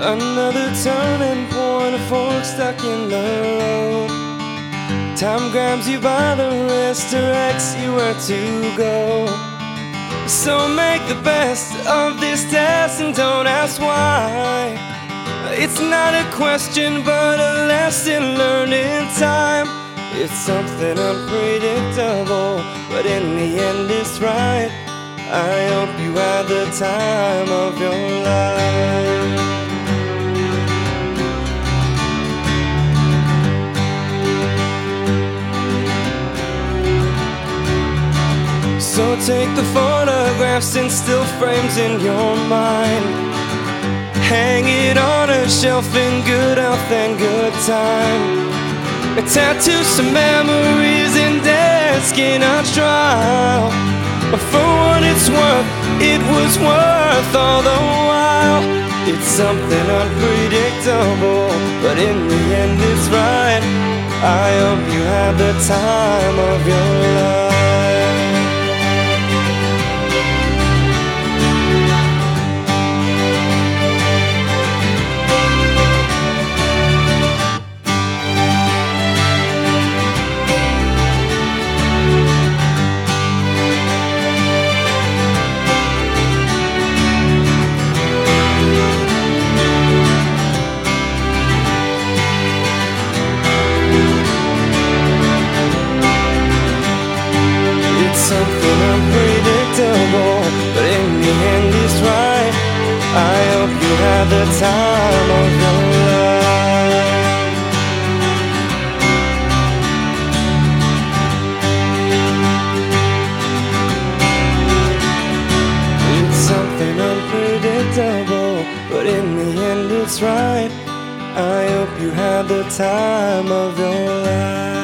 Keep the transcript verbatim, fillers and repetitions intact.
Another turning point, a fork stuck in the road. Time grabs you by the wrist, directs you where to go. So make the best of this test and don't ask why. It's not a question but a lesson learned in time. It's something unpredictable, but in the end it's right. I hope you had the time of your life. So take the photographs and still frames in your mind. Hang it on a shelf in good health and good time. Tattoo some memories and desk in a trial. For what it's worth, it was worth all the while. It's something unpredictable, but in the end it's right. I hope you had the time of your life. Something unpredictable, but in the end it's right. I hope you had the time of your life. It's something unpredictable, but in the end it's right. I hope you had the time of your life.